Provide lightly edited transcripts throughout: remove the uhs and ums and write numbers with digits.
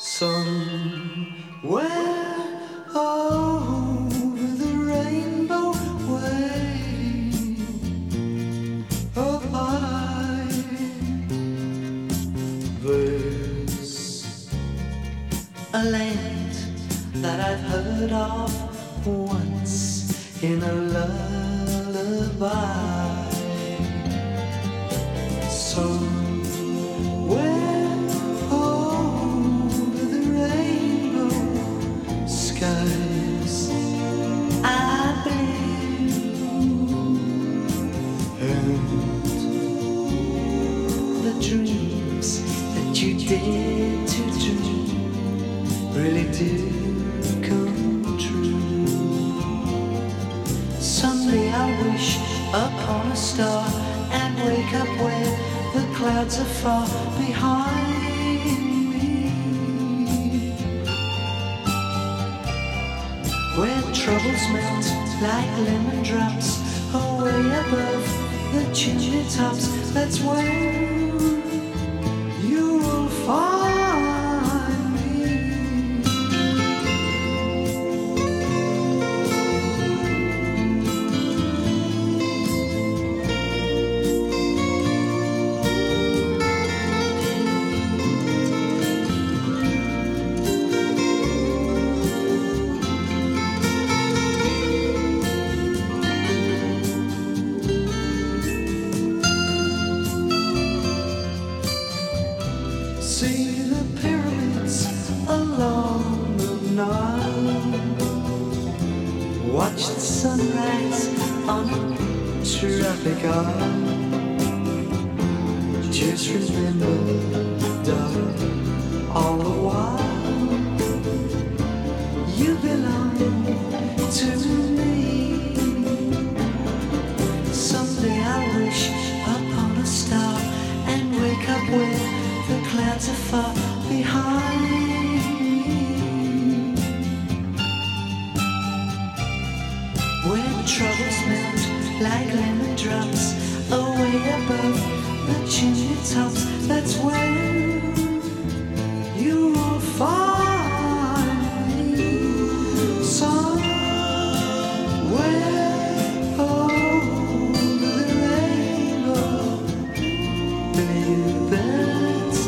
Somewhere over the rainbow way up high, there's a land that I've heard of once in a lullaby. Skies are blue, and the dreams that you dare to dream really do come true. Someday I'll wish upon a star and wake up where the clouds are far behind. Where troubles melt like lemon drops away above the chimney tops. That's where you will find me. See the pyramids along the Nile. Watch the sunrise on a tropic isle. Just remember, darling, all the while you belong to me. Someday I'll wish upon a star and wake up where the clouds are far behind me, where troubles melt like lemon drops away above the chimney tops. That's where you will find me. Somewhere over the rainbow, bluebirds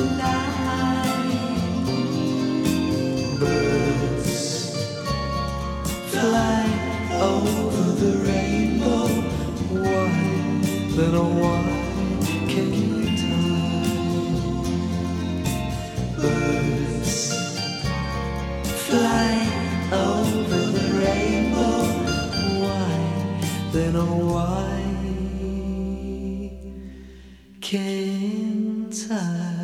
fly over the rainbow, white than a white cake time. Birds fly over the rainbow, white than a white cake time.